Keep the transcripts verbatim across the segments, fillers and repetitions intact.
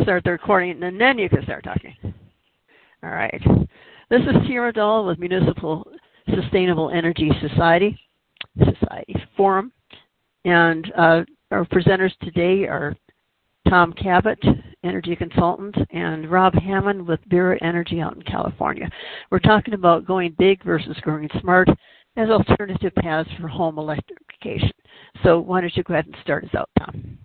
start the recording, and then you can start talking. All right. This is Sierra Dahl with Municipal Sustainable Energy Society, Society Forum. And uh, our presenters today are Tom Cabot, energy consultant, and Rob Hammond with Vera Energy out in California. We're talking about going big versus growing smart as alternative paths for home electrification. So why don't you go ahead and start us out, Tom?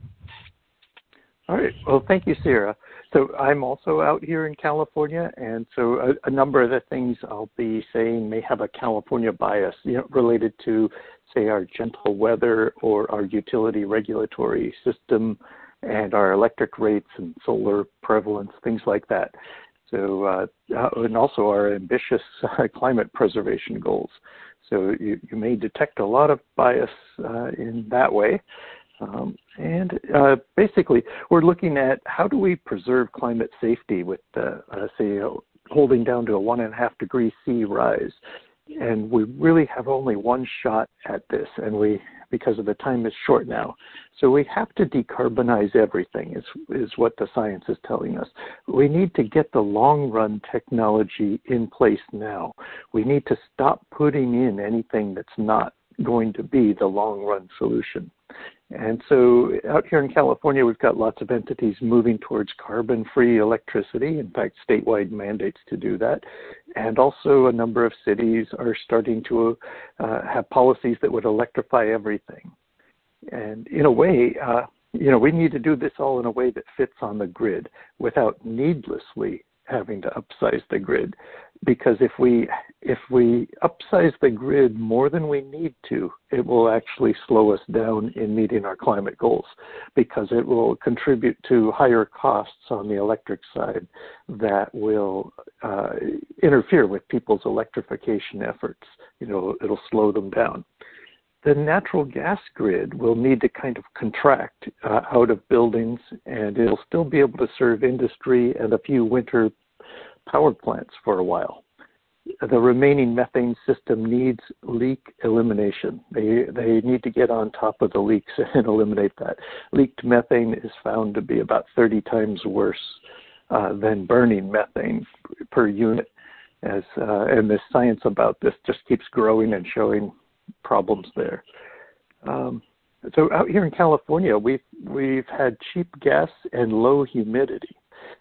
All right. Well, thank you, Sarah. So I'm also out here in California, and so a, a number of the things I'll be saying may have a California bias, you know, related to, say, our gentle weather or our utility regulatory system and our electric rates and solar prevalence, things like that. So, uh, and also our ambitious uh, climate preservation goals. So you, you may detect a lot of bias uh, in that way. Um, and uh, basically, we're looking at how do we preserve climate safety with, uh, uh, say, uh, holding down to a one and a half degree C rise. And we really have only one shot at this, and we, because of the time is short now. So we have to decarbonize everything, is, is what the science is telling us. We need to get the long-run technology in place now. We need to stop putting in anything that's not going to be the long-run solution. And so out here in California, we've got lots of entities moving towards carbon-free electricity, in fact, statewide mandates to do that. And also a number of cities are starting to uh, have policies that would electrify everything. And in a way, uh, you know, we need to do this all in a way that fits on the grid without needlessly having to upsize the grid. Because if we if we upsize the grid more than we need to, it will actually slow us down in meeting our climate goals, because it will contribute to higher costs on the electric side that will uh, interfere with people's electrification efforts. You know, it'll slow them down. The natural gas grid will need to kind of contract uh, out of buildings, and it'll still be able to serve industry and a few winter power plants for a while. The remaining methane system needs leak elimination. They they need to get on top of the leaks and eliminate that. Leaked methane is found to be about thirty times worse uh, than burning methane per unit. As uh, and the science about this just keeps growing and showing problems there. Um, so out here in California, we've we've had cheap gas and low humidity.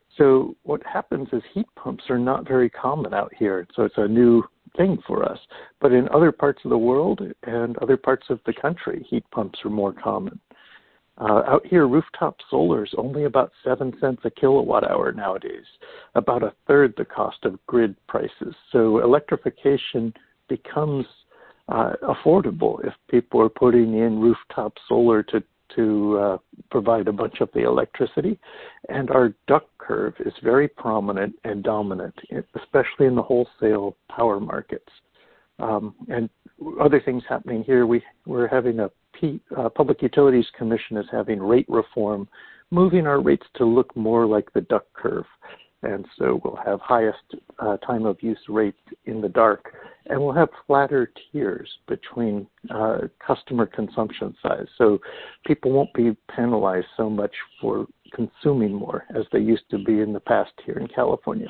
So what happens is heat pumps are not very common out here. So it's a new thing for us. But in other parts of the world and other parts of the country, heat pumps are more common. Uh, out here, rooftop solar is only about seven cents a kilowatt hour nowadays, about a third the cost of grid prices. So electrification becomes uh, affordable if people are putting in rooftop solar to to uh, provide a bunch of the electricity. And our duck curve is very prominent and dominant, especially in the wholesale power markets. Um, and other things happening here, we, we're having a P, uh, Public Utilities Commission is having rate reform, moving our rates to look more like the duck curve. And so we'll have highest uh, time of use rates in the dark, and we'll have flatter tiers between uh, customer consumption size. So people won't be penalized so much for consuming more as they used to be in the past here in California.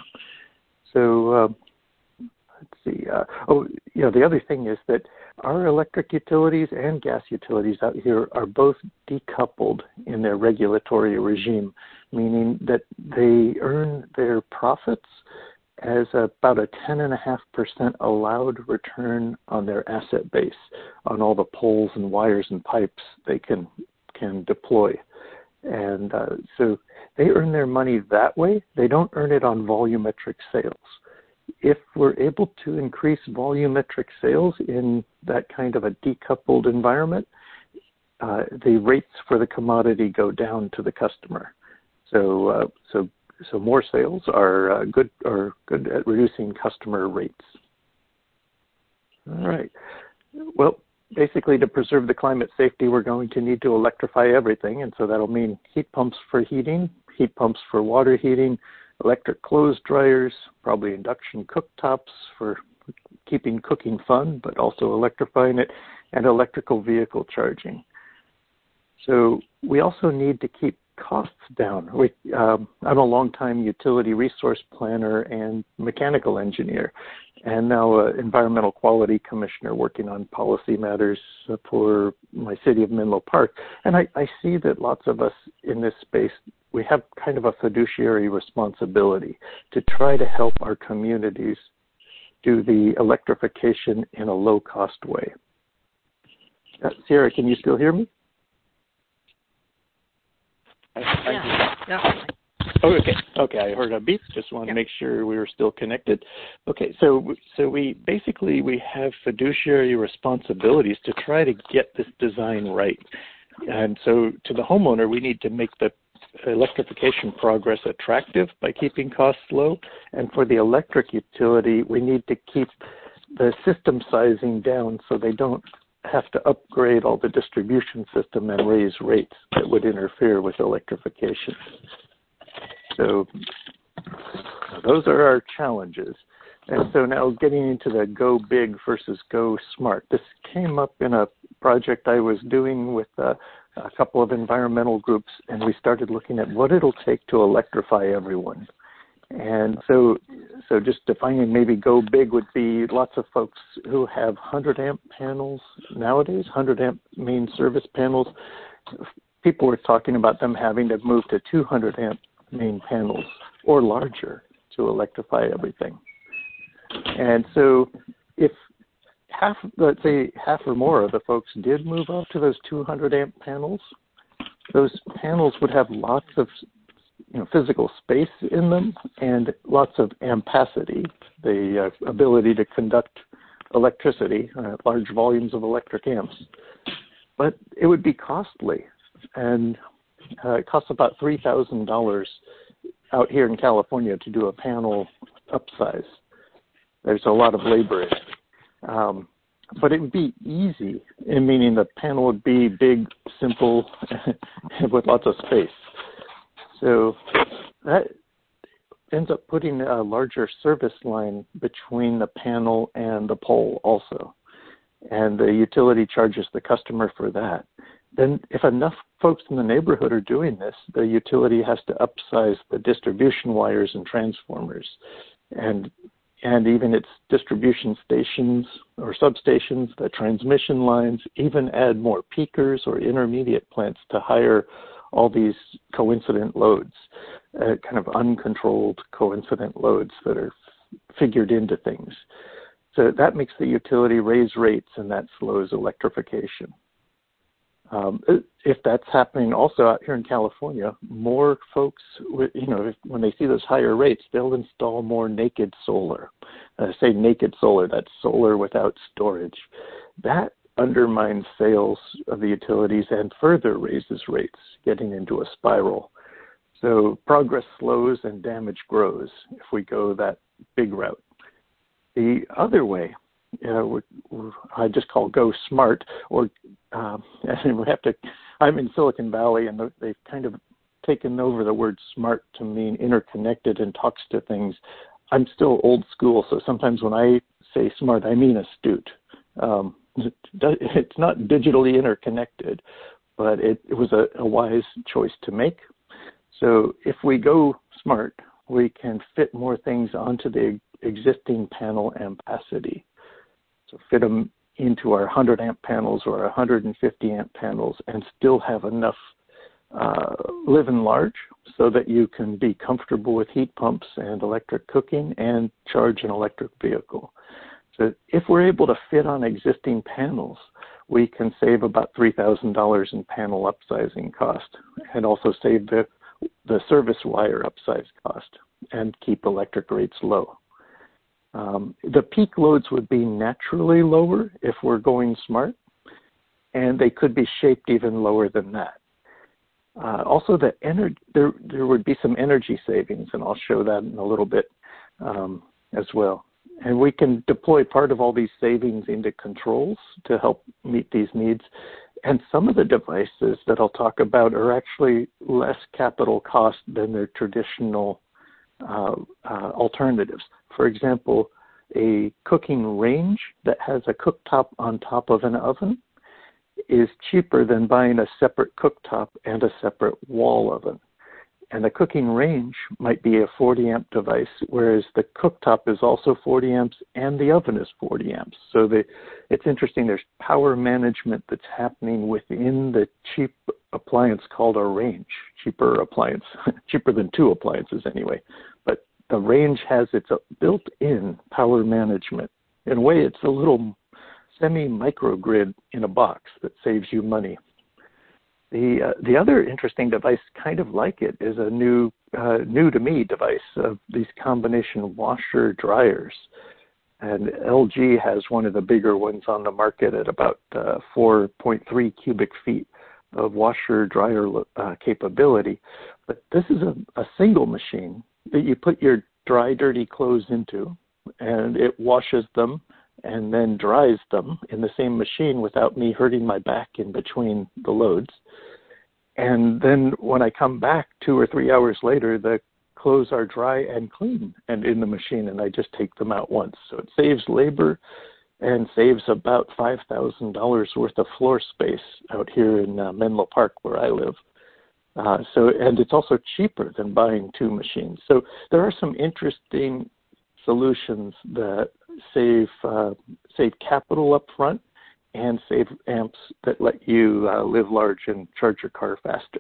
So uh, let's see. Uh, oh, you know, the other thing is that our electric utilities and gas utilities out here are both decoupled in their regulatory regime, meaning that they earn their profits as about a ten point five percent allowed return on their asset base, on all the poles and wires and pipes they can can deploy. And uh, so they earn their money that way. They don't earn it on volumetric sales. If we're able to increase volumetric sales in that kind of a decoupled environment, uh, the rates for the commodity go down to the customer. So, uh, so, so more sales are uh, good are good at reducing customer rates. All right. Well, basically, to preserve the climate safety, we're going to need to electrify everything, and so that'll mean heat pumps for heating, heat pumps for water heating, electric clothes dryers, probably induction cooktops for keeping cooking fun, but also electrifying it, and electrical vehicle charging. So we also need to keep costs down. We, um, I'm a longtime utility resource planner and mechanical engineer, and now an environmental quality commissioner working on policy matters for my city of Menlo Park. And I, I see that lots of us in this space, we have kind of a fiduciary responsibility to try to help our communities do the electrification in a low-cost way. Uh, Sierra, can you still hear me? Yeah, definitely. Oh, okay. Okay, I heard a beep. Just want to Yep. make sure we were still connected. Okay, so so we basically we have fiduciary responsibilities to try to get this design right. And so to the homeowner, we need to make the electrification progress attractive by keeping costs low. And for the electric utility, we need to keep the system sizing down so they don't have to upgrade all the distribution system and raise rates that would interfere with electrification. So those are our challenges. And so now getting into the go big versus go smart. This came up in a project I was doing with uh, a couple of environmental groups, and we started looking at what it'll take to electrify everyone. And so so just defining maybe go big would be lots of folks who have one hundred amp panels nowadays, one hundred amp main service panels. People were talking about them having to move to two hundred amp main panels or larger to electrify everything. And so if half, let's say half or more of the folks did move up to those two hundred amp panels, those panels would have lots of you know, physical space in them and lots of ampacity, the uh, ability to conduct electricity, uh, large volumes of electric amps. But it would be costly, and uh, it costs about three thousand dollars out here in California to do a panel upsize. There's a lot of labor in it. Um, but it would be easy, in meaning the panel would be big, simple, with lots of space. So that ends up putting a larger service line between the panel and the pole also. And the utility charges the customer for that. Then if enough folks in the neighborhood are doing this, the utility has to upsize the distribution wires and transformers. And and even its distribution stations or substations, the transmission lines, even add more peakers or intermediate plants to hire all these coincident loads, uh, kind of uncontrolled coincident loads that are figured into things. So that makes the utility raise rates, and that slows electrification. Um, if that's happening also out here in California, more folks, you know, if, when they see those higher rates, they'll install more naked solar. Uh, say naked solar, that's solar without storage. That undermines sales of the utilities and further raises rates, getting into a spiral. So progress slows and damage grows if we go that big route. The other way, you know, I just call go smart, or um, and we have to. I'm in Silicon Valley, and they've kind of taken over the word smart to mean interconnected and talks to things. I'm still old school, so sometimes when I say smart, I mean astute. Um, it's not digitally interconnected, but it, it was a, a wise choice to make. So if we go smart, we can fit more things onto the existing panel ampacity. So fit them into our one hundred amp panels or our one hundred fifty amp panels and still have enough uh, living large so that you can be comfortable with heat pumps and electric cooking and charge an electric vehicle. So if we're able to fit on existing panels, we can save about three thousand dollars in panel upsizing cost and also save the, the service wire upsize cost and keep electric rates low. Um, the peak loads would be naturally lower if we're going smart, and they could be shaped even lower than that. Uh, also, the ener- there, there would be some energy savings, and I'll show that in a little bit um, as well. And we can deploy part of all these savings into controls to help meet these needs. And some of the devices that I'll talk about are actually less capital cost than their traditional uh, uh, alternatives. For example, a cooking range that has a cooktop on top of an oven is cheaper than buying a separate cooktop and a separate wall oven. And the cooking range might be a forty amp device, whereas the cooktop is also forty amps and the oven is forty amps. So the, it's interesting, there's power management that's happening within the cheap appliance called a range, cheaper appliance, cheaper than two appliances anyway. But the range has its built-in power management. In a way, it's a little semi-microgrid in a box that saves you money. The uh, the other interesting device, kind of like it, is a new uh, new to me device of these combination washer dryers, and L G has one of the bigger ones on the market at about uh, four point three cubic feet of washer dryer uh, capability. But this is a, a single machine that you put your dry, dirty clothes into, and it washes them and then dries them in the same machine without me hurting my back in between the loads. And then when I come back two or three hours later, the clothes are dry and clean and in the machine, and I just take them out once. So it saves labor and saves about five thousand dollars worth of floor space out here in uh, Menlo Park where I live. Uh, so, and it's also cheaper than buying two machines. So there are some interesting solutions that save uh, save capital up front and save amps that let you uh, live large and charge your car faster.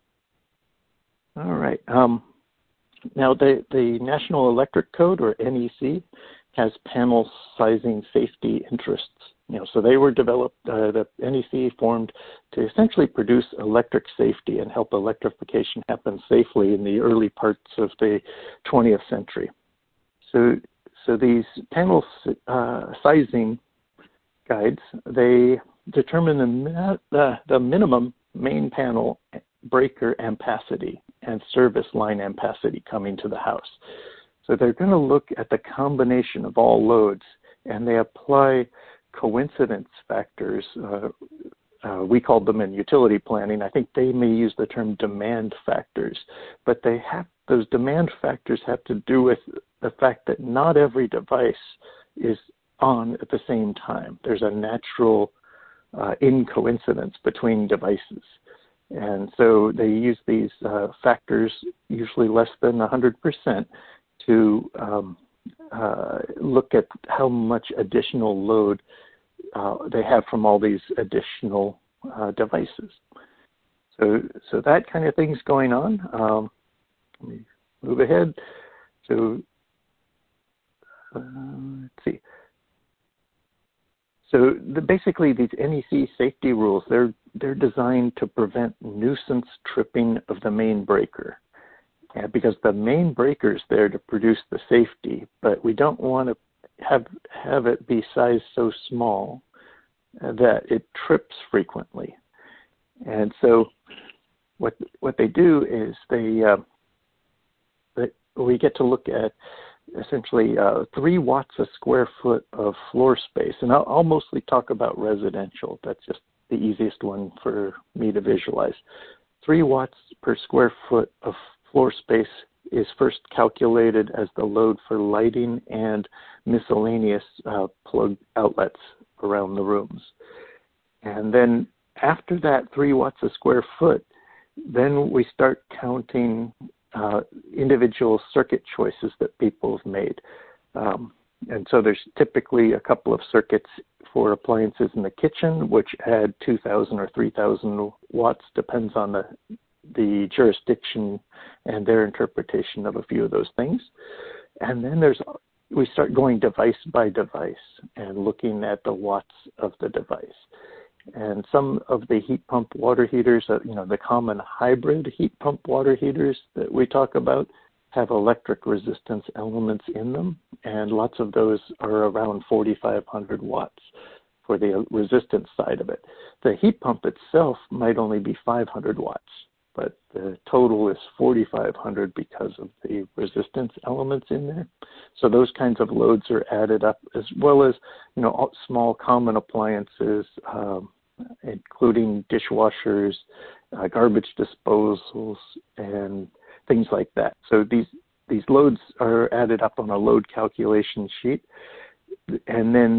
All right. Um, now, the, the National Electric Code, or N E C, has panel sizing safety interests. You know, so they were developed, uh, the N E C formed to essentially produce electric safety and help electrification happen safely in the early parts of the twentieth century. So So these panel uh, sizing guides, they determine the, the, the minimum main panel breaker ampacity and service line ampacity coming to the house. So they're going to look at the combination of all loads, and they apply coincidence factors. Uh, uh, we called them in utility planning. I think they may use the term demand factors, but they have those demand factors have to do with the fact that not every device is on at the same time. There's a natural uh, incoincidence between devices. And so they use these uh, factors, usually less than one hundred percent, to um, uh, look at how much additional load uh, they have from all these additional uh, devices. So, so that kind of thing's going on. Um, let me move ahead. So uh, let's see. So the, basically, these N E C safety rules, they're they're designed to prevent nuisance tripping of the main breaker, and because the main breaker is there to produce the safety, but we don't want to have have it be sized so small that it trips frequently. And so, what what they do is they, uh, they we get to look at essentially uh, three watts a square foot of floor space. And I'll, I'll mostly talk about residential. That's just the easiest one for me to visualize. Three watts per square foot of floor space is first calculated as the load for lighting and miscellaneous uh, plug outlets around the rooms. And then after that three watts a square foot, then we start counting Uh, individual circuit choices that people have made. Um, and so there's typically a couple of circuits for appliances in the kitchen, which add two thousand or three thousand watts, depends on the, the jurisdiction and their interpretation of a few of those things. And then there's we start going device by device and looking at the watts of the device. And some of the heat pump water heaters, uh, you know, the common hybrid heat pump water heaters that we talk about have electric resistance elements in them, and lots of those are around forty-five hundred watts for the resistance side of it. The heat pump itself might only be five hundred watts, but the total is forty-five hundred because of the resistance elements in there. So those kinds of loads are added up, as well as, you know, small common appliances, um, including dishwashers, uh, garbage disposals, and things like that. So these these loads are added up on a load calculation sheet, and then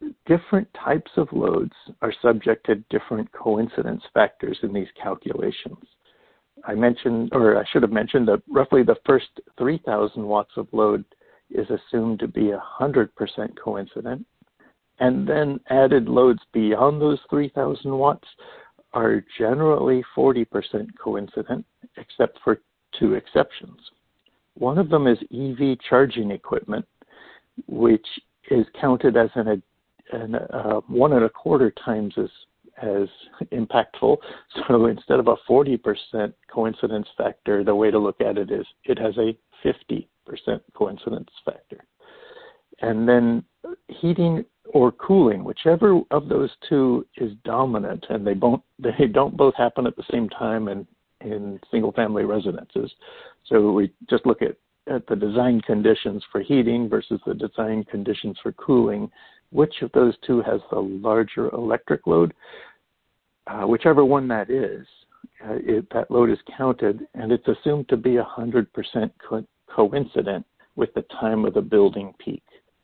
different types of loads are subject to different coincidence factors in these calculations. I mentioned, or I should have mentioned, that roughly the first three thousand watts of load is assumed to be one hundred percent coincident, and then added loads beyond those three thousand watts are generally forty percent coincident, except for two exceptions. One of them is E V charging equipment, which is counted as an, an uh, one and a quarter times as as impactful. So instead of a forty percent coincidence factor, the way to look at it is it has a fifty percent coincidence factor. And then heating or cooling, whichever of those two is dominant, and they don't they don't both happen at the same time in, in single family residences. So we just look at, at the design conditions for heating versus the design conditions for cooling. Which of those two has the larger electric load? Uh, whichever one that is, uh, it, that load is counted, and it's assumed to be one hundred percent co- coincident with the time of the building peak.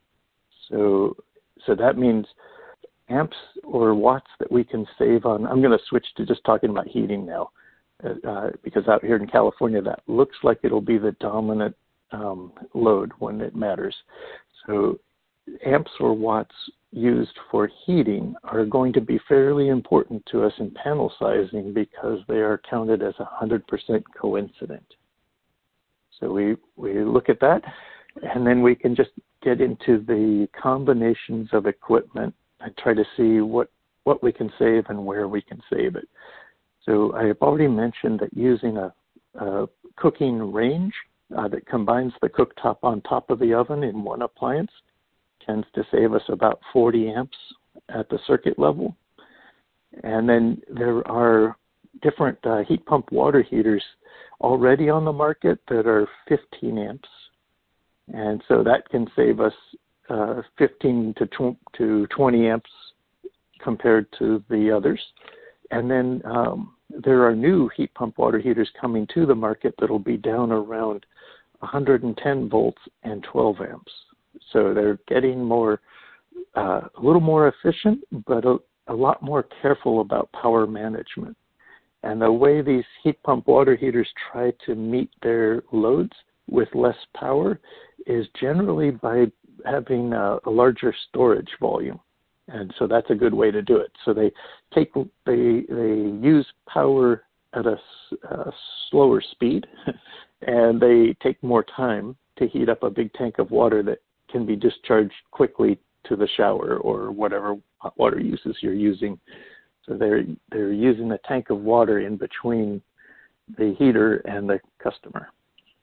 So, so that means amps or watts that we can save on. I'm going to switch to just talking about heating now, uh, because out here in California, that looks like it'll be the dominant um, load when it matters. So amps or watts used for heating are going to be fairly important to us in panel sizing because they are counted as one hundred percent coincident. So we, we look at that, and then we can just get into the combinations of equipment and try to see what, what we can save and where we can save it. So I have already mentioned that using a, a cooking range uh, that combines the cooktop on top of the oven in one appliance tends to save us about forty amps at the circuit level. And then there are different uh, heat pump water heaters already on the market that are fifteen amps. And so that can save us uh, fifteen to twenty amps compared to the others. And then um, there are new heat pump water heaters coming to the market that will be down around one hundred ten volts and twelve amps. So they're getting more, uh, a little more efficient, but a, a lot more careful about power management. And the way these heat pump water heaters try to meet their loads with less power is generally by having a, a larger storage volume. And so that's a good way to do it. So they take, they, they use power at a, a slower speed, and they take more time to heat up a big tank of water that can be discharged quickly to the shower or whatever hot water uses you're using. So they're they're using a tank of water in between the heater and the customer.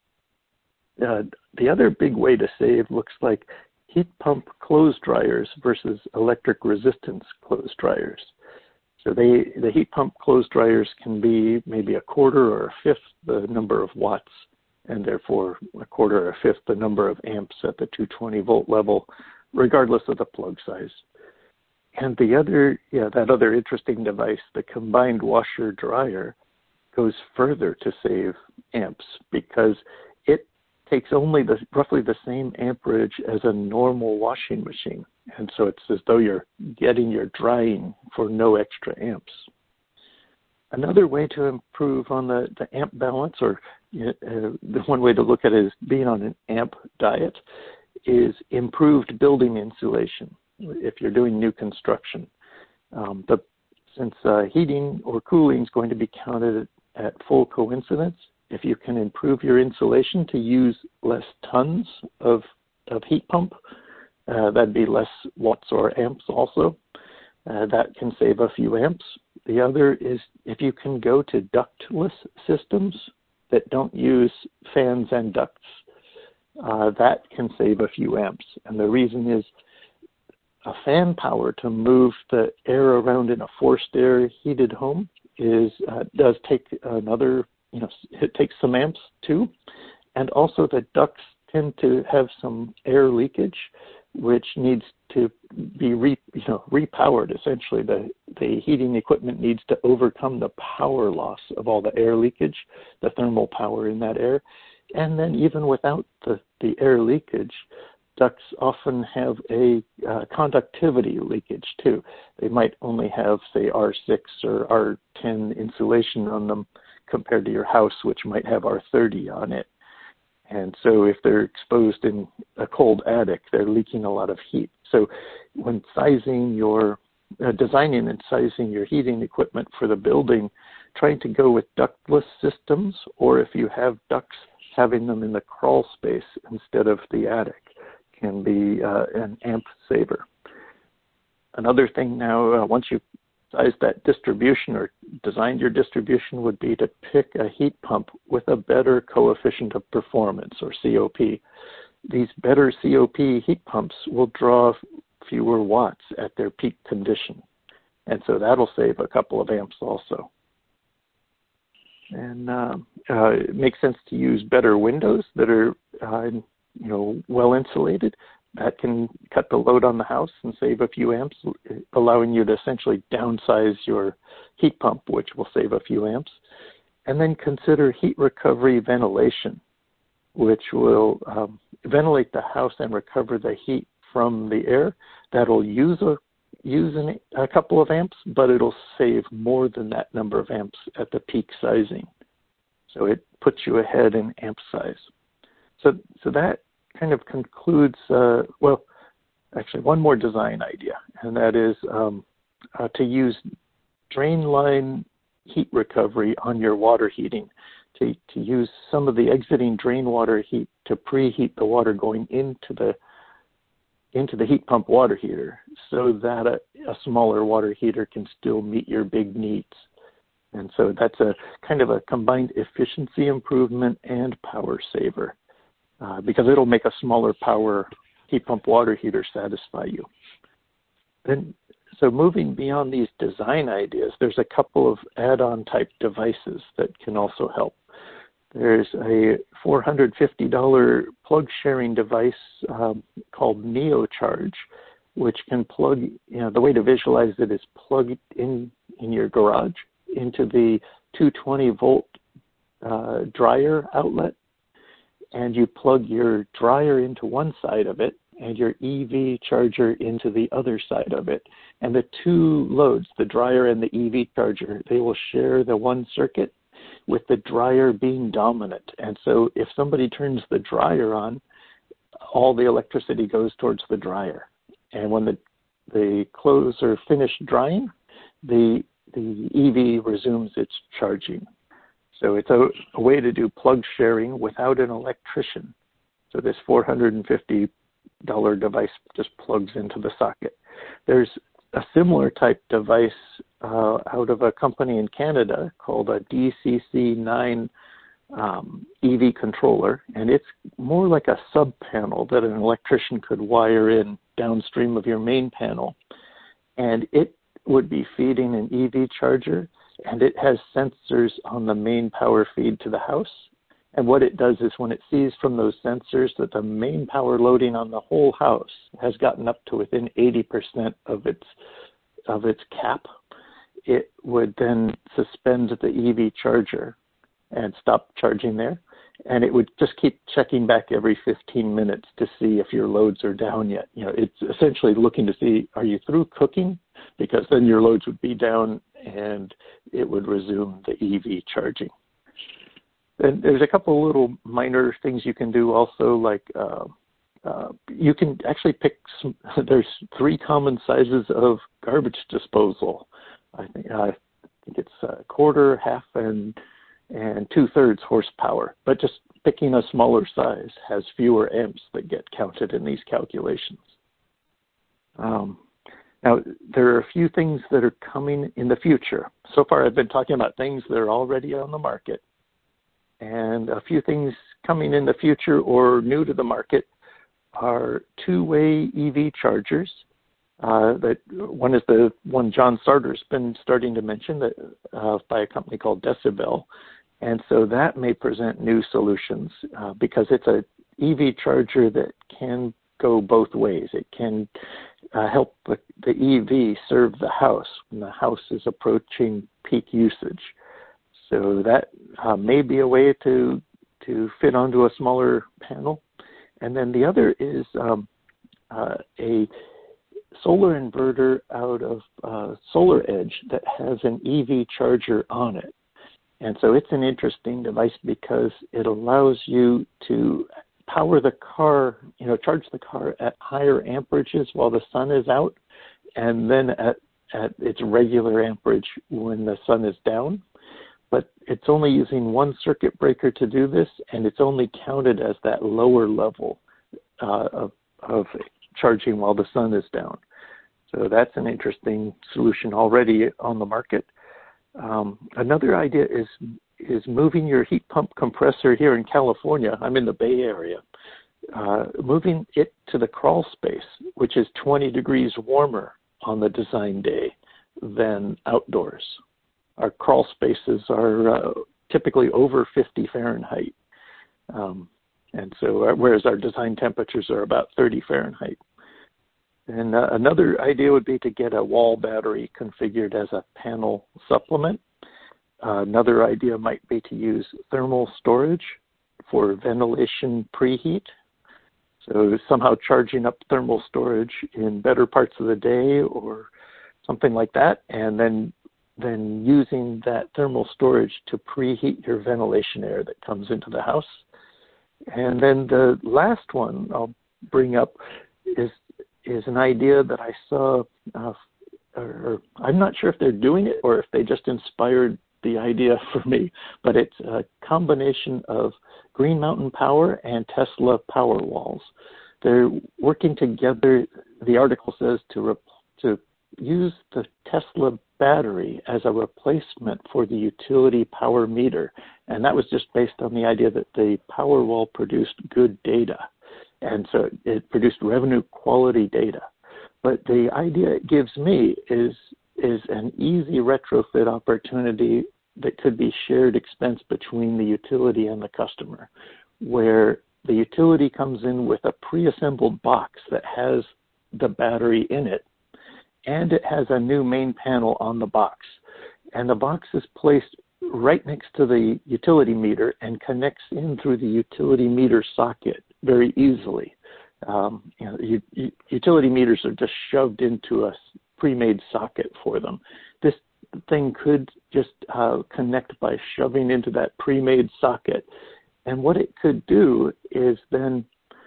Uh, the other big way to save looks like heat pump clothes dryers versus electric resistance clothes dryers. So they the heat pump clothes dryers can be maybe a quarter or a fifth the number of watts, and therefore a quarter or a fifth the number of amps at the two hundred twenty volt level, regardless of the plug size. And the other, yeah, that other interesting device, the combined washer dryer, goes further to save amps because it takes only the roughly the same amperage as a normal washing machine. And so it's as though you're getting your drying for no extra amps. Another way to improve on the, the amp balance, or uh, the one way to look at it is being on an amp diet, is improved building insulation if you're doing new construction. Um, the, since uh, heating or cooling is going to be counted at, at full coincidence, if you can improve your insulation to use less tons of, of heat pump, uh, that'd be less watts or amps also. Uh, that can save a few amps. The other is if you can go to ductless systems that don't use fans and ducts, uh, that can save a few amps. And the reason is a fan power to move the air around in a forced air heated home is uh, does take another, you know, it takes some amps too. And also the ducts tend to have some air leakage, which needs to be re, you know, repowered. Essentially, the, the heating equipment needs to overcome the power loss of all the air leakage, the thermal power in that air. And then even without the, the air leakage, ducts often have a uh, conductivity leakage too. They might only have, say, R six or R ten insulation on them compared to your house, which might have R thirty on it. And so if they're exposed in a cold attic, they're leaking a lot of heat. So when sizing your, uh, designing and sizing your heating equipment for the building, trying to go with ductless systems, or if you have ducts, having them in the crawl space instead of the attic can be uh, an amp saver. Another thing now, uh, once you size that distribution or designed your distribution, would be to pick a heat pump with a better coefficient of performance, or C O P. These better C O P heat pumps will draw fewer watts at their peak condition, and so that'll save a couple of amps also. And uh, uh, it makes sense to use better windows that are, uh, you know, well insulated. That can cut the load on the house and save a few amps, allowing you to essentially downsize your heat pump, which will save a few amps. And then consider heat recovery ventilation, which will um, ventilate the house and recover the heat from the air. That'll use a use an, a couple of amps, but it'll save more than that number of amps at the peak sizing. So it puts you ahead in amp size. So, so that kind of concludes, uh, well, actually one more design idea, and that is um, uh, to use drain line heat recovery on your water heating, to, to use some of the exiting drain water heat to preheat the water going into the into the heat pump water heater, so that a, a smaller water heater can still meet your big needs. And so that's a kind of a combined efficiency improvement and power saver, uh, because it'll make a smaller power heat pump water heater satisfy you. Then, so moving beyond these design ideas, there's a couple of add-on type devices that can also help. There's a four hundred fifty dollars plug sharing device um, called NeoCharge, which can plug, you know, the way to visualize it is plug it in in your garage into the two hundred twenty volt uh, dryer outlet, and you plug your dryer into one side of it and your E V charger into the other side of it. And the two loads, the dryer and the E V charger, they will share the one circuit, with the dryer being dominant. And so if somebody turns the dryer on, all the electricity goes towards the dryer. And when the the clothes are finished drying, the the E V resumes its charging. So it's a, a way to do plug sharing without an electrician. So this four hundred fifty dollars device just plugs into the socket. There's a similar type device uh, out of a company in Canada called a D C C nine um, E V controller, and it's more like a sub-panel that an electrician could wire in downstream of your main panel, and it would be feeding an E V charger, and it has sensors on the main power feed to the house. And what it does is when it sees from those sensors that the main power loading on the whole house has gotten up to within eighty percent of its of its cap, it would then suspend the E V charger and stop charging there. And it would just keep checking back every fifteen minutes to see if your loads are down yet. You know, it's essentially looking to see, are you through cooking? Because then your loads would be down and it would resume the E V charging. And there's a couple little minor things you can do also, like uh, uh, you can actually pick some, there's three common sizes of garbage disposal. I think, I think it's a quarter, half, and and two-thirds horsepower. But just picking a smaller size has fewer amps that get counted in these calculations. Um, now, there are a few things that are coming in the future. So far, I've been talking about things that are already on the market. And a few things coming in the future or new to the market are two-way E V chargers. Uh, that one is the one John Sarter's been starting to mention, that uh, by a company called Decibel. And so that may present new solutions uh, because it's a E V charger that can go both ways. It can uh, help the, the E V serve the house when the house is approaching peak usage. So that uh, may be a way to to fit onto a smaller panel. And then the other is um, uh, a solar inverter out of uh, SolarEdge that has an E V charger on it. And so it's an interesting device because it allows you to power the car, you know, charge the car at higher amperages while the sun is out, and then at, at its regular amperage when the sun is down. But it's only using one circuit breaker to do this, and it's only counted as that lower level uh, of, of charging while the sun is down. So that's an interesting solution already on the market. Um, another idea is is moving your heat pump compressor here in California. I'm in the Bay Area. Uh, moving it to the crawl space, which is twenty degrees warmer on the design day than outdoors. Our crawl spaces are uh, typically over fifty Fahrenheit. Um, and so, uh, whereas our design temperatures are about thirty Fahrenheit. And uh, another idea would be to get a wall battery configured as a panel supplement. Uh, another idea might be to use thermal storage for ventilation preheat. So somehow charging up thermal storage in better parts of the day or something like that, and then then using that thermal storage to preheat your ventilation air that comes into the house. And then the last one I'll bring up is is an idea that I saw, uh, or I'm not sure if they're doing it or if they just inspired the idea for me, but it's a combination of Green Mountain Power and Tesla Powerwalls. They're working together, the article says, to rep- to use the Tesla battery as a replacement for the utility power meter. And that was just based on the idea that the Powerwall produced good data. And so it produced revenue quality data. But the idea it gives me is is an easy retrofit opportunity that could be shared expense between the utility and the customer, where the utility comes in with a pre-assembled box that has the battery in it, and it has a new main panel on the box. And the box is placed right next to the utility meter and connects in through the utility meter socket very easily. Um, you know, u- u- utility meters are just shoved into a pre-made socket for them. This thing could just uh, connect by shoving into that pre-made socket. And what it could do is then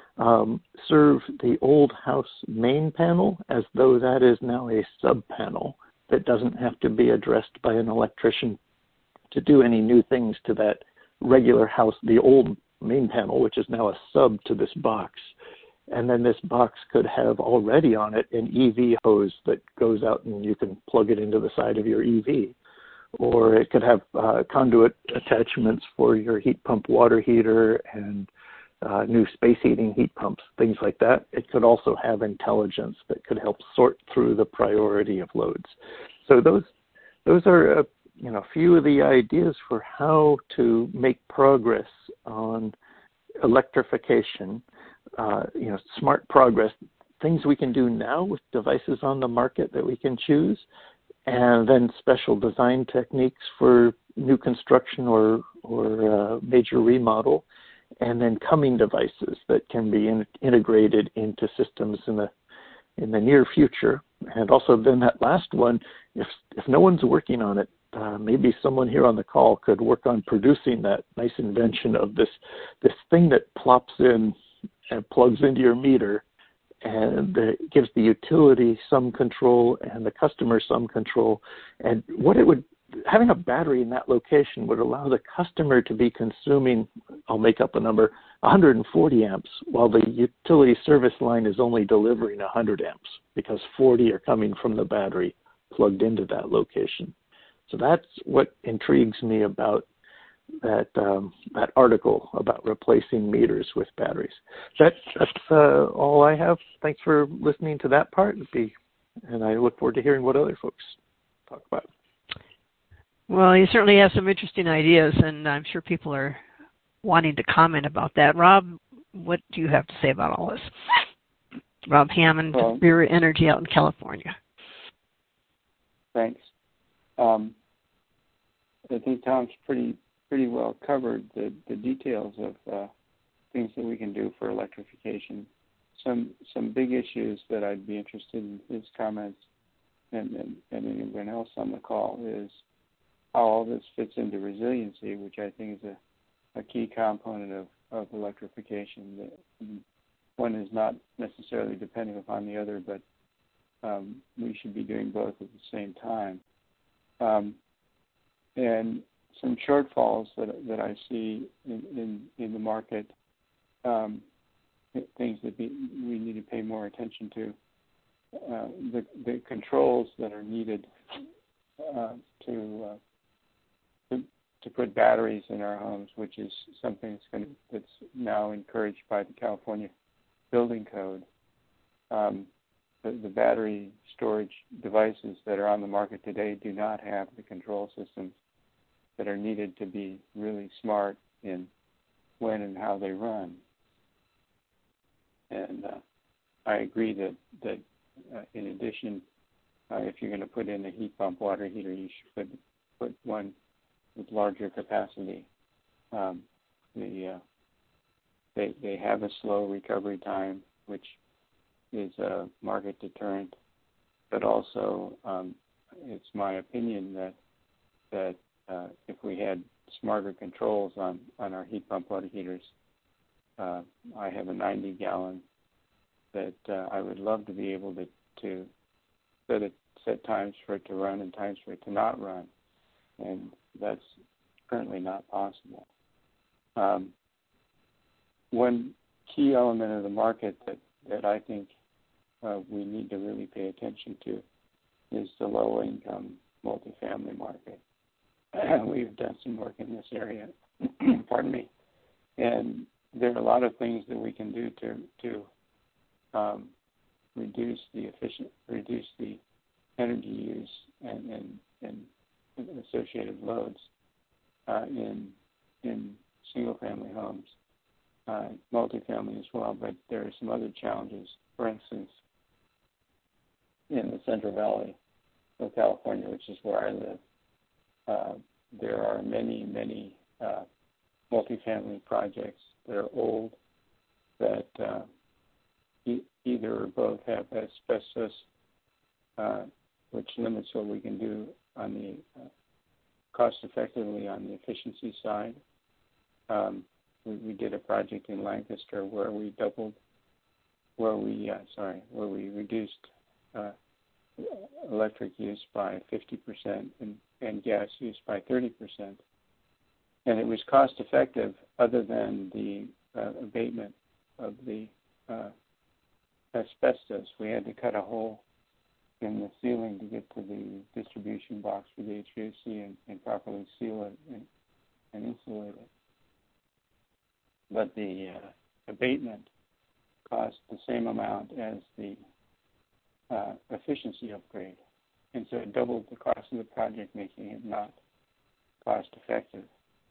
um, serve the old house main panel as though that is now a sub-panel that doesn't have to be addressed by an electrician to do any new things to that regular house, the old main panel, which is now a sub to this box. And then this box could have already on it an E V hose that goes out and you can plug it into the side of your E V. Or it could have uh, conduit attachments for your heat pump water heater and uh, new space heating heat pumps, things like that. It could also have intelligence that could help sort through the priority of loads. So those those are uh, you know, a few of the ideas for how to make progress on electrification, uh, you know, smart progress, things we can do now with devices on the market that we can choose, and then special design techniques for new construction or, or uh, major remodel, and then coming devices that can be in, integrated into systems in the in the near future. And also then that last one, if if no one's working on it, Uh, maybe someone here on the call could work on producing that nice invention of this this thing that plops in and plugs into your meter, and it gives the utility some control and the customer some control. And what it would, having a battery in that location would allow the customer to be consuming, I'll make up a number, one hundred forty amps, while the utility service line is only delivering one hundred amps because forty are coming from the battery plugged into that location. So that's what intrigues me about that um, that article about replacing meters with batteries. That, that's uh, all I have. Thanks for listening to that part, and I look forward to hearing what other folks talk about. Well, you certainly have some interesting ideas, and I'm sure people are wanting to comment about that. Rob, what do you have to say about all this? Rob Hammond, well, Spirit Energy out in California. Thanks. Um, I think Tom's pretty pretty well covered the, the details of uh, things that we can do for electrification. Some some big issues that I'd be interested in his comments and, and, and anyone else on the call is how all this fits into resiliency, which I think is a, a key component of, of electrification. That one is not necessarily depending upon the other, but um, we should be doing both at the same time. Um, and some shortfalls that that I see in, in, in the market, um, things that be, we need to pay more attention to. Uh, the, the controls that are needed uh, to, uh, to to put batteries in our homes, which is something that's, going to, that's now encouraged by the California Building Code. Um, the, the battery storage devices that are on the market today do not have the control systems that are needed to be really smart in when and how they run. And uh, I agree that, that uh, in addition, uh, if you're going to put in a heat pump water heater, you should put, put one with larger capacity. Um, the, uh, they, they have a slow recovery time, which is a market deterrent, but also um, it's my opinion that that uh, if we had smarter controls on, on our heat pump water heaters, uh, I have a ninety gallon that uh, I would love to be able to, to set it, set times for it to run and times for it to not run, and that's currently not possible. Um, one key element of the market that, that I think uh, we need to really pay attention to is the low-income multifamily market. We've done some work in this area, pardon me, and there are a lot of things that we can do to to um, reduce the efficient, reduce the energy use and and, and associated loads uh, in in single-family homes, uh, multifamily as well. But there are some other challenges. For instance, in the Central Valley of California, which is where I live, uh, there are many, many uh, multifamily projects that are old that uh, e- either or both have asbestos, uh, which limits what we can do on the uh, cost effectively on the efficiency side. Um, we, we did a project in Lancaster where we doubled, where we uh, sorry, where we reduced uh, electric use by fifty percent and, and gas use by thirty percent. And it was cost effective other than the uh, abatement of the uh, asbestos. We had to cut a hole in the ceiling to get to the distribution box for the H V A C and, and properly seal it and, and insulate it. But the uh, abatement cost the same amount as the uh, efficiency upgrade. And so it doubled the cost of the project, making it not cost effective.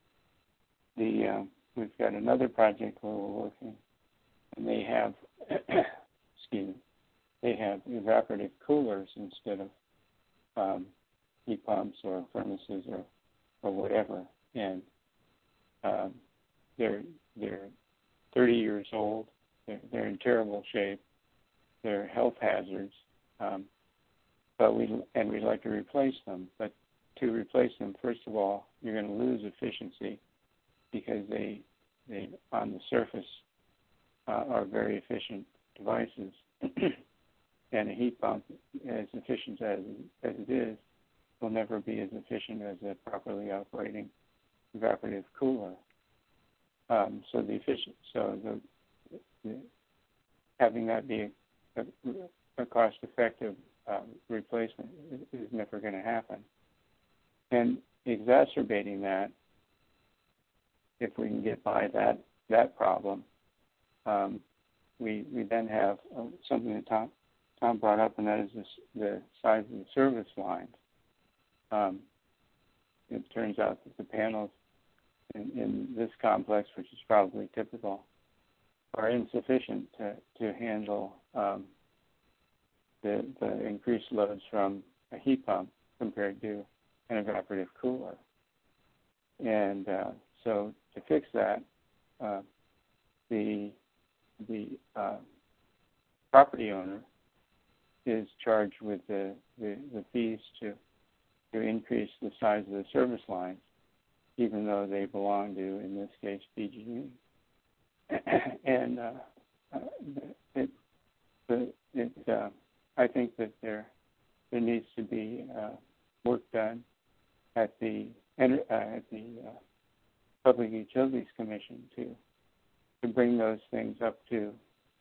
The uh, we've got another project where we're working, and they have excuse me, they have evaporative coolers instead of um, heat pumps or furnaces or or whatever, and um, they're they're thirty years old. They're, they're in terrible shape. They're health hazards, um, but we and we'd like to replace them. But to replace them, first of all, you're going to lose efficiency because they they on the surface uh, are very efficient devices, and a heat pump, as efficient as as it is, will never be as efficient as a properly operating evaporative cooler. Um, so the efficient, so the, the having that be a, a cost-effective uh, replacement is, is never going to happen. And exacerbating that, if we can get by that that problem, um, we we then have uh, something that Tom Tom brought up, and that is this, the size of the service lines. Um, it turns out that the panels in, in this complex, which is probably typical, are insufficient to, to handle um, the, the increased loads from a heat pump compared to an evaporative cooler. And uh, so to fix that, uh, the the uh, property owner is charged with the, the, the fees to to increase the size of the service line, even though they belong to, in this case, P G and E. and uh, it, it, it, uh, I think that there there needs to be uh, work done at the uh, at the uh, Public Utilities Commission to to bring those things up to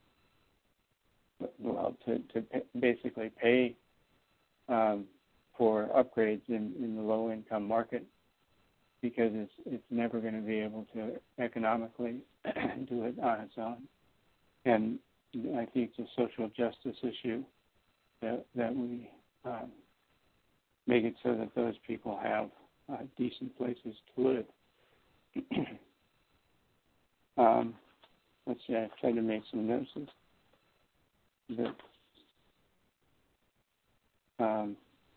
well to to basically pay um, for upgrades in, in the low income market, because it's it's never going to be able to economically do it on its own. And I think it's a social justice issue that that we um, make it so that those people have uh, decent places to live. um, let's see, I've tried to make some notes. That, um,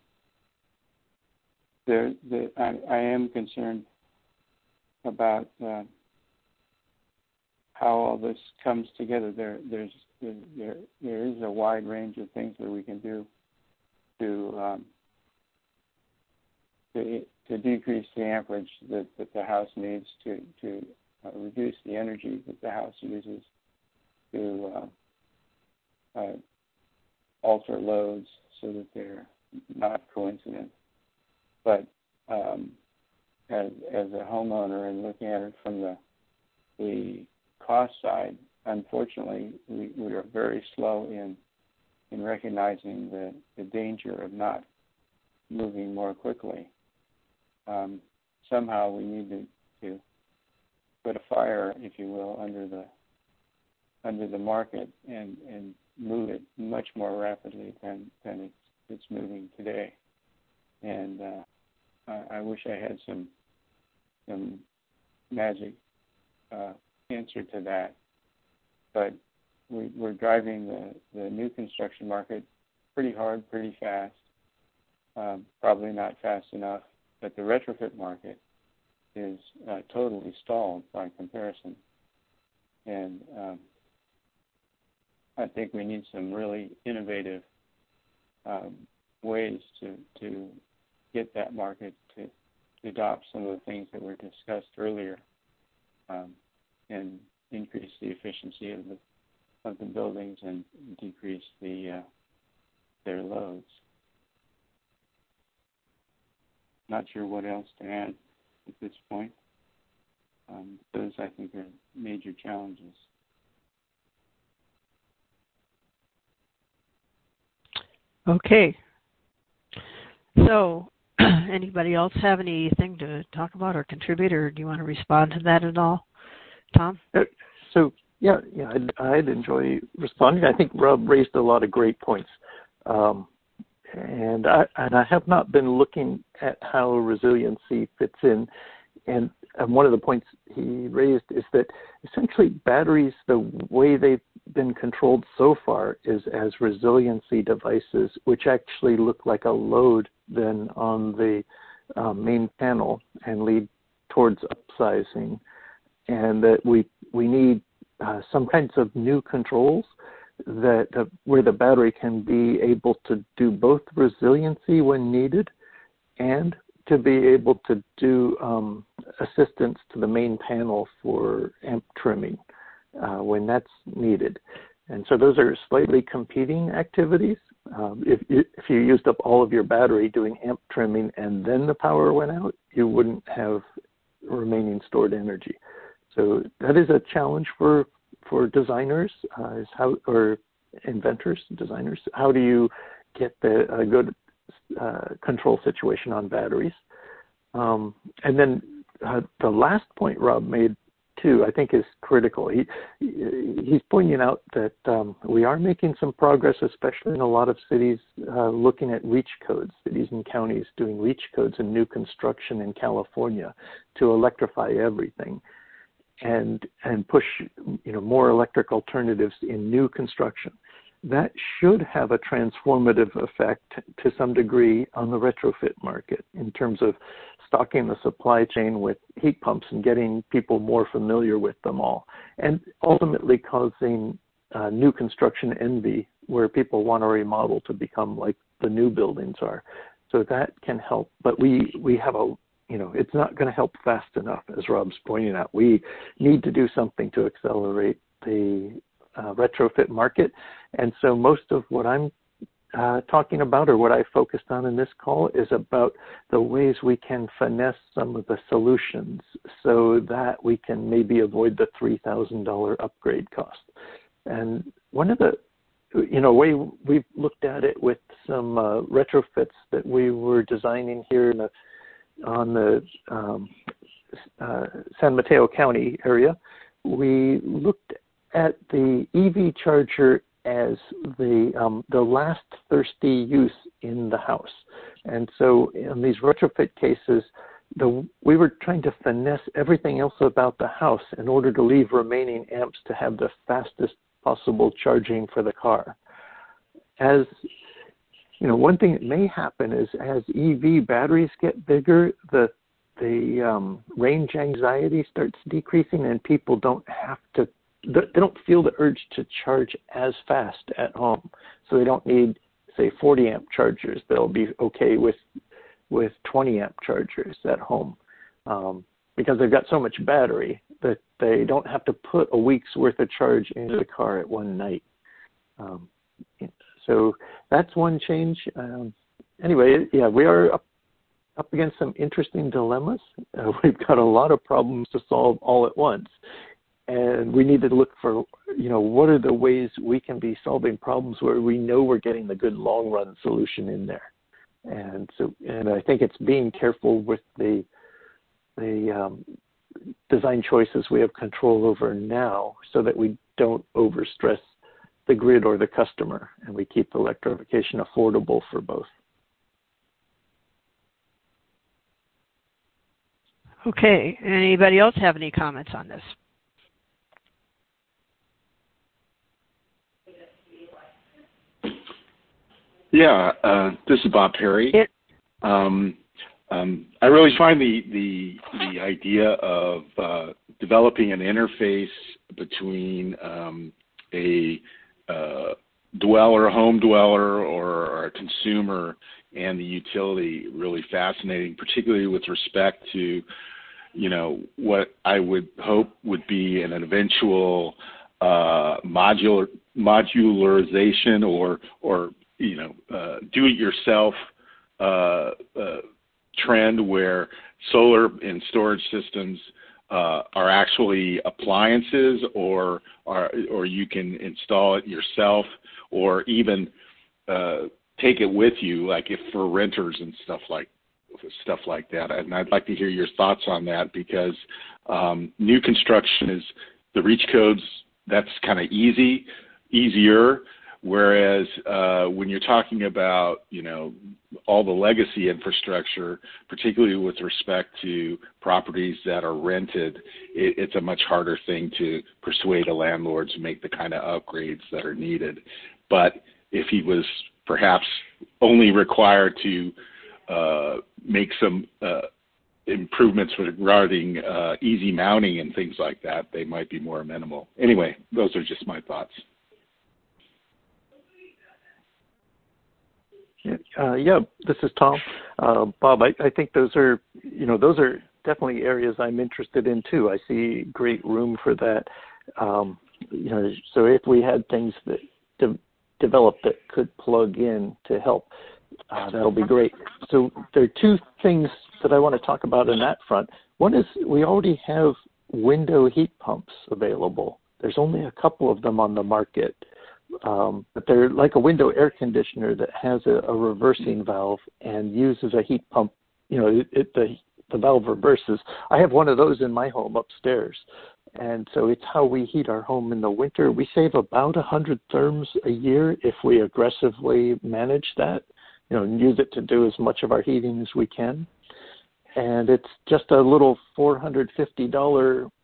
there, there, I, I am concerned about uh, how all this comes together. There, there's, there, there is a wide range of things that we can do to um, to, to decrease the amperage that, that the house needs, to to uh, reduce the energy that the house uses, to uh, uh, alter loads so that they're not coincident. But um, as, as a homeowner and looking at it from the the cost side, unfortunately, we, we are very slow in in recognizing the, the danger of not moving more quickly. Um, somehow we need to, to put a fire, if you will, under the under the market and, and move it much more rapidly than, than it's, it's moving today. And uh, I, I wish I had some some magic uh, answer to that, but we, we're driving the, the new construction market pretty hard, pretty fast. Um, probably not fast enough, but the retrofit market is uh, totally stalled by comparison. And um, I think we need some really innovative um, ways to, to get that market to, to adopt some of the things that were discussed earlier um, and increase the efficiency of the of the buildings and decrease the uh, their loads. Not sure what else to add at this point. Um, those, I think, are major challenges. Okay. So, anybody else have anything to talk about or contribute, or do you want to respond to that at all, Tom? Uh, so, yeah, yeah, I'd, I'd enjoy responding. I think Rob raised a lot of great points. Um, and I and I have not been looking at how resiliency fits in. And, and one of the points he raised is that essentially batteries, the way they've been controlled so far is as resiliency devices, which actually look like a load then on the uh, main panel and lead towards upsizing. And that we we need uh, some kinds of new controls that uh, where the battery can be able to do both resiliency when needed and to be able to do um, assistance to the main panel for amp trimming uh, when that's needed. And so those are slightly competing activities. Um, if, you, if you used up all of your battery doing amp trimming and then the power went out, you wouldn't have remaining stored energy. So that is a challenge for for designers, uh, is how or inventors, designers. How do you get the a good uh, control situation on batteries? Um, and then uh, the last point Rob made too, I think, is critical. He he's pointing out that um, we are making some progress, especially in a lot of cities, uh, looking at reach codes. Cities and counties doing reach codes in new construction in California to electrify everything. And and push, you know, more electric alternatives in new construction. that should have a transformative effect to some degree on the retrofit market in terms of stocking the supply chain with heat pumps and getting people more familiar with them all, and ultimately causing uh, new construction envy where people want to remodel to become like the new buildings are. So that can help, but we, we have a, you know, it's not going to help fast enough, as Rob's pointing out. We need to do something to accelerate the uh, retrofit market. And so most of what I'm uh, talking about, or what I focused on in this call, is about the ways we can finesse some of the solutions so that we can maybe avoid the three thousand dollars upgrade cost. And one of the, you know, way we've looked at it with some uh, retrofits that we were designing here in the, on the um, uh, San Mateo County area, we looked at the E V charger as the um, the last thirsty use in the house. And so in these retrofit cases, the, we were trying to finesse everything else about the house in order to leave remaining amps to have the fastest possible charging for the car. As you know, one thing that may happen is as E V batteries get bigger, the the um, range anxiety starts decreasing, and people don't have to, they don't feel the urge to charge as fast at home. So they don't need, say, forty amp chargers. They'll be okay with with twenty amp chargers at home um, because they've got so much battery that they don't have to put a week's worth of charge into the car at one night. Um, so that's one change. Um, anyway, yeah, we are up, up against some interesting dilemmas. Uh, we've got a lot of problems to solve all at once. And we need to look for, you know, what are the ways we can be solving problems where we know we're getting the good long-run solution in there. And so, and I think it's being careful with the the um, design choices we have control over now, so that we don't overstress the grid or the customer, and we keep electrification affordable for both. Okay. Anybody else have any comments on this? Yeah, uh, this is Bob Perry. It, um, um, I really find the the, the idea of uh, developing an interface between um, a uh, dweller, home dweller, or, or a consumer and the utility really fascinating, particularly with respect to, you know, what I would hope would be an eventual uh, modular modularization or or you know, uh, do-it-yourself uh, uh, trend where solar and storage systems uh, are actually appliances, or, or or you can install it yourself, or even uh, take it with you, like if for renters and stuff like stuff like that. And I'd like to hear your thoughts on that, because um, new construction is the reach codes. That's kind of easy, easier. Whereas uh, when you're talking about, you know, all the legacy infrastructure, particularly with respect to properties that are rented, it, it's a much harder thing to persuade a landlord to make the kind of upgrades that are needed. But if he was perhaps only required to uh, make some uh, improvements regarding uh, easy mounting and things like that, they might be more amenable. Anyway, those are just my thoughts. Uh, yeah, this is Tom. Uh, Bob, I, I think those are, you know, those are definitely areas I'm interested in too. I see great room for that. Um, you know, so if we had things that de- develop that could plug in to help, uh, that'll be great. So there are two things that I want to talk about in that front. One is we already have window heat pumps available. There's only a couple of them on the market. Um, but they're like a window air conditioner that has a, a reversing valve and uses a heat pump. You know, it, it, the the valve reverses. I have one of those in my home upstairs, and so it's how we heat our home in the winter. We save about a hundred therms a year if we aggressively manage that. You know, and use it to do as much of our heating as we can. And it's just a little four hundred fifty dollars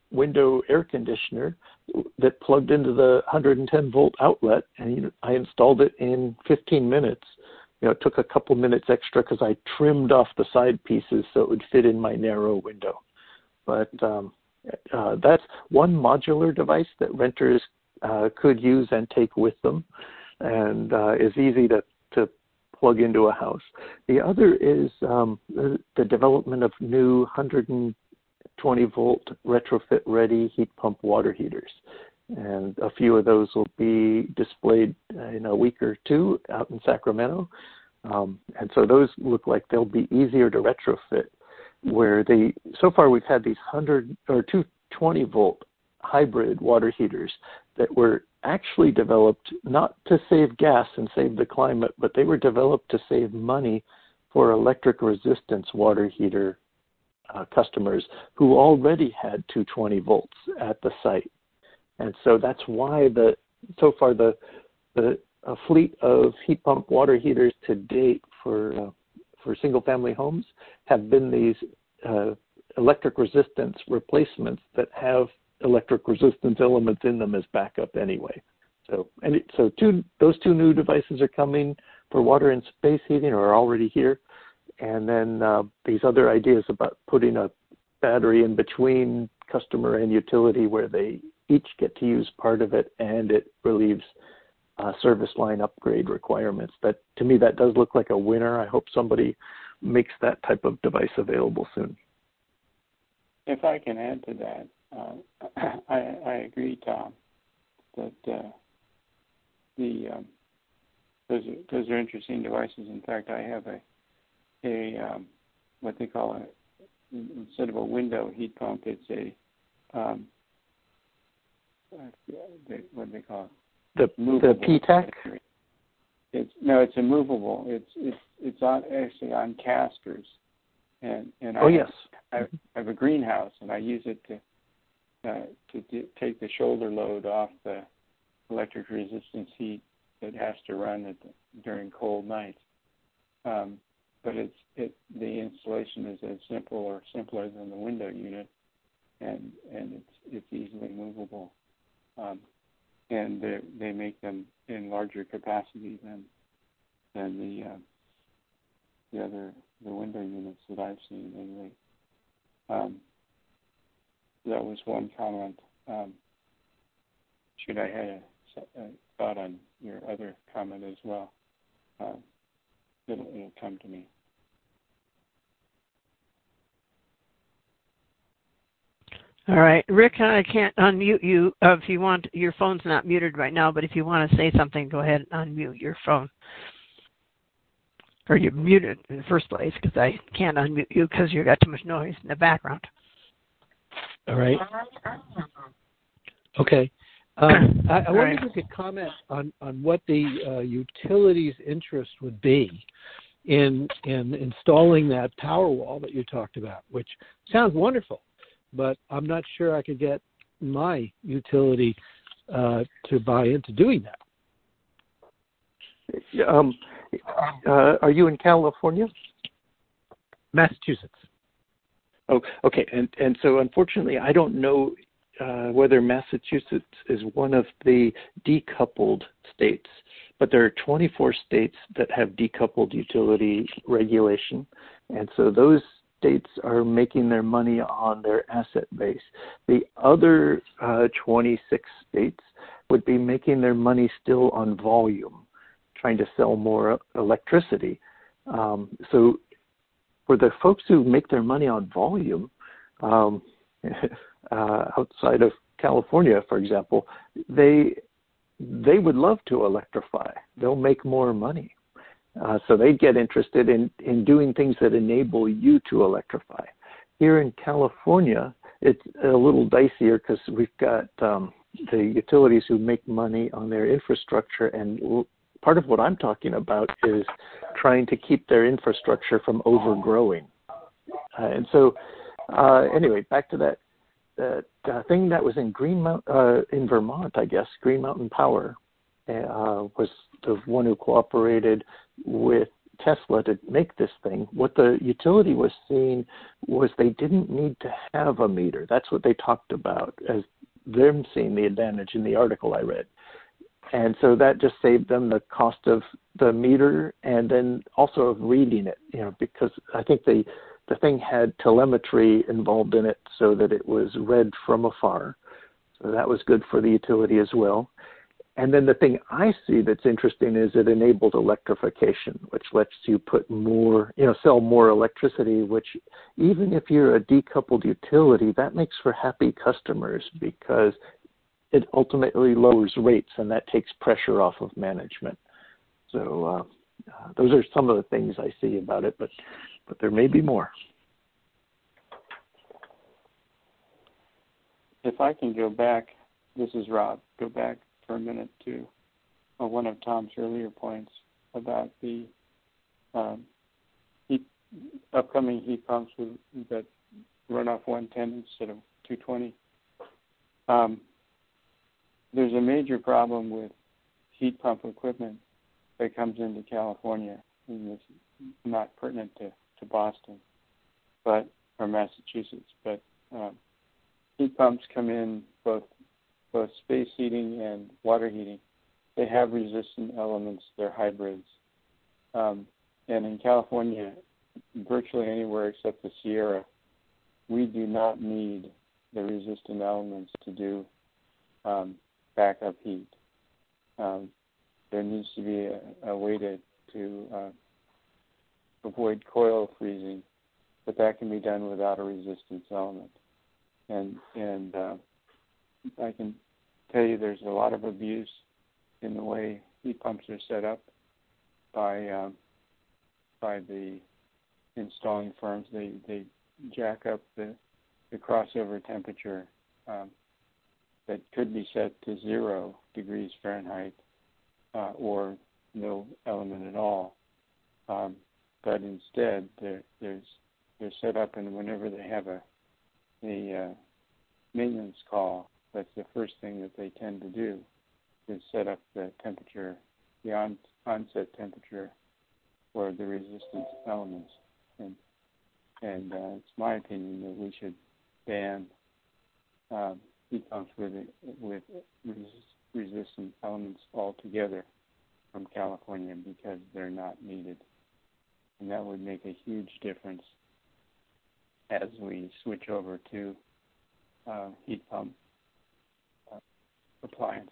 window air conditioner that plugged into the one hundred ten volt outlet, and you know, I installed it in fifteen minutes. You know, it took a couple minutes extra because I trimmed off the side pieces so it would fit in my narrow window. But um, uh, that's one modular device that renters uh, could use and take with them, and uh, is easy to, to plug into a house. The other is um, the, the development of new one hundred twenty volt retrofit ready heat pump water heaters. And a few of those will be displayed in a week or two out in Sacramento. Um, and so those look like they'll be easier to retrofit, where they, so far we've had these one hundred or two hundred twenty volt hybrid water heaters that were actually developed not to save gas and save the climate, but they were developed to save money for electric resistance water heater uh, customers who already had two hundred twenty volts at the site. And so that's why the so far the the a fleet of heat pump water heaters to date for uh, for single family homes have been these uh, electric resistance replacements that have electric resistance elements in them as backup anyway. So and it, so two those two new devices are coming for water and space heating or are already here, and then uh, these other ideas about putting a battery in between customer and utility where they each get to use part of it, and it relieves uh, service line upgrade requirements. That, to me, that does look like a winner. I hope somebody makes that type of device available soon. If I can add to that, uh, I, I agree, Tom, that uh, the um, those are, those are interesting devices. In fact, I have a a um, what they call a, instead of a window heat pump, it's a um, what do they call it? The movable. the P TAC? It's no, it's a movable. It's it's it's on actually on casters, and and I oh yes, have, I have a greenhouse, and I use it to uh, to d- take the shoulder load off the electric resistance heat that has to run at the, during cold nights. Um, but it's it the installation is as simple or simpler than the window unit, and and it's it's easily movable. Um, and they they make them in larger capacity than than the uh, the other the window units that I've seen anyway. Um, that was one comment. Um, should I had a, a thought on your other comment as well? Uh, it'll it'll come to me. All right, Rick, I can't unmute you uh, if you want. Your phone's not muted right now, but if you want to say something, go ahead and unmute your phone. Or you're muted in the first place because I can't unmute you because you got too much noise in the background. All right. Okay. Um, I, I wonder right. if you could comment on, on what the uh, utility's interest would be in in installing that power wall that you talked about, which sounds wonderful. But I'm not sure I could get my utility uh, to buy into doing that. Um, uh, are you in California? Massachusetts. Oh, okay. And and so unfortunately, I don't know uh, whether Massachusetts is one of the decoupled states, but there are twenty-four states that have decoupled utility regulation, and so those states are making their money on their asset base. The other uh, twenty-six states would be making their money still on volume, trying to sell more electricity. Um, so for the folks who make their money on volume, um, uh, outside of California, for example, they they would love to electrify. They'll make more money. Uh, so they get interested in, in doing things that enable you to electrify. Here in California, it's a little dicier because we've got um, the utilities who make money on their infrastructure, and l- part of what I'm talking about is trying to keep their infrastructure from overgrowing. Uh, and so, uh, anyway, back to that that uh, thing that was in Green Mount, uh, in Vermont, I guess, Green Mountain Power uh, was the one who cooperated with Tesla to make this thing. What the utility was seeing was they didn't need to have a meter. That's what they talked about as them seeing the advantage in the article I read. And so that just saved them the cost of the meter and then also of reading it, you know, because I think the, the thing had telemetry involved in it so that it was read from afar. So that was good for the utility as well. And then the thing I see that's interesting is it enabled electrification, which lets you put more, you know, sell more electricity, which even if you're a decoupled utility, that makes for happy customers because it ultimately lowers rates and that takes pressure off of management. So uh, uh, those are some of the things I see about it, but, but there may be more. If I can go back, this is Rob, go back for a minute to uh, one of Tom's earlier points about the um, heat, upcoming heat pumps with, that run off one ten instead of two twenty. Um, there's a major problem with heat pump equipment that comes into California, and it's not pertinent to, to Boston, but or Massachusetts, but um, heat pumps come in both both space heating and water heating. They have resistant elements. They're hybrids. Um, and in California, virtually anywhere except the Sierra, we do not need the resistant elements to do um, backup heat. Um, there needs to be a, a way to, to uh, avoid coil freezing, but that can be done without a resistance element. And, and uh, I can tell you there's a lot of abuse in the way heat pumps are set up by um, by the installing firms. They they jack up the, the crossover temperature um, that could be set to zero degrees Fahrenheit uh, or no element at all. Um, but instead, they're, there's they're set up, and whenever they have a a uh, maintenance call, that's the first thing that they tend to do is set up the temperature, the on, onset temperature for the resistance elements. And and uh, it's my opinion that we should ban um, heat pumps with with resist, resistant elements altogether from California because they're not needed, and that would make a huge difference as we switch over to uh, heat pump uh, appliances.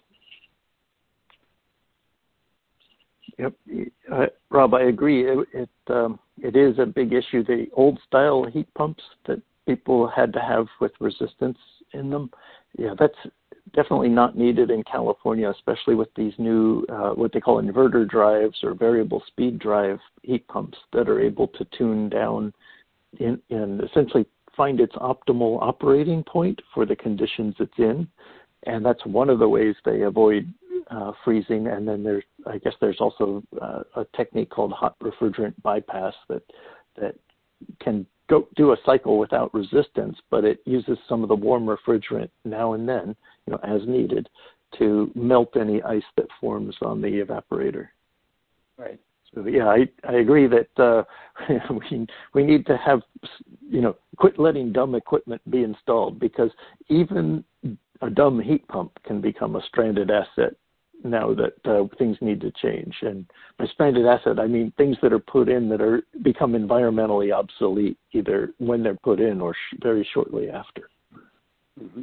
Yep, uh, Rob, I agree. It it, um, it is a big issue. The old style heat pumps that people had to have with resistance in them, yeah, that's definitely not needed in California, especially with these new uh, what they call inverter drives or variable speed drive heat pumps that are able to tune down in, and essentially find its optimal operating point for the conditions it's in. And that's one of the ways they avoid uh, freezing. And then there's, I guess there's also uh, a technique called hot refrigerant bypass that that can go do a cycle without resistance, but it uses some of the warm refrigerant now and then, you know, as needed, to melt any ice that forms on the evaporator. Right. So yeah, I, I agree that uh, we we need to have, you know, quit letting dumb equipment be installed, because even a dumb heat pump can become a stranded asset now that uh, things need to change. And by stranded asset, I mean things that are put in that are become environmentally obsolete, either when they're put in or sh- very shortly after. Mm-hmm.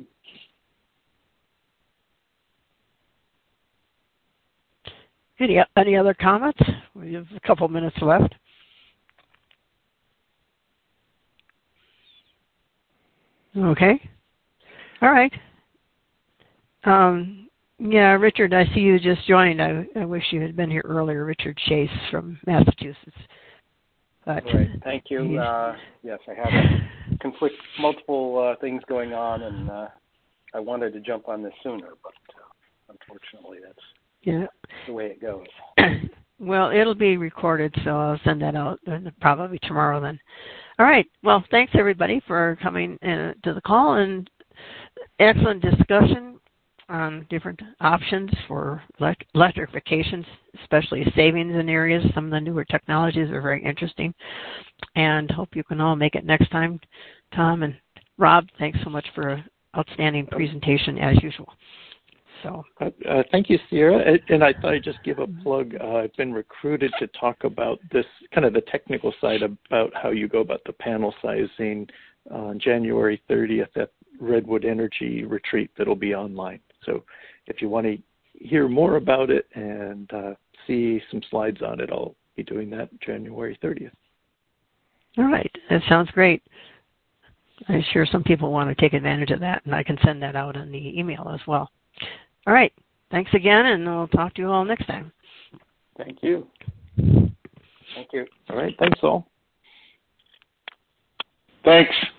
Any any other comments? We have a couple minutes left. Okay. All right. Um, yeah, Richard, I see you just joined. I, I wish you had been here earlier. Richard Chase from Massachusetts. But right. Thank you. Uh, yes, I had a conflict, multiple uh, things going on, and uh, I wanted to jump on this sooner, but uh, unfortunately, that's yeah. the way it goes. Well, it'll be recorded, so I'll send that out probably tomorrow then. All right. Well, thanks, everybody, for coming in to the call, and excellent discussion. on different options for elect- electrification, especially savings in areas. Some of the newer technologies are very interesting, and hope you can all make it next time. Tom and Rob, thanks so much for an outstanding presentation as usual. So, uh, uh, thank you, Sierra. And I thought I'd just give a plug. Uh, I've been recruited to talk about this, kind of the technical side about how you go about the panel sizing on January thirtieth at Redwood Energy Retreat that'll be online. So if you want to hear more about it and uh, see some slides on it, I'll be doing that January thirtieth. All right. That sounds great. I'm sure some people want to take advantage of that, and I can send that out in the email as well. All right. Thanks again, and I'll talk to you all next time. Thank you. Thank you. All right. Thanks all. Thanks.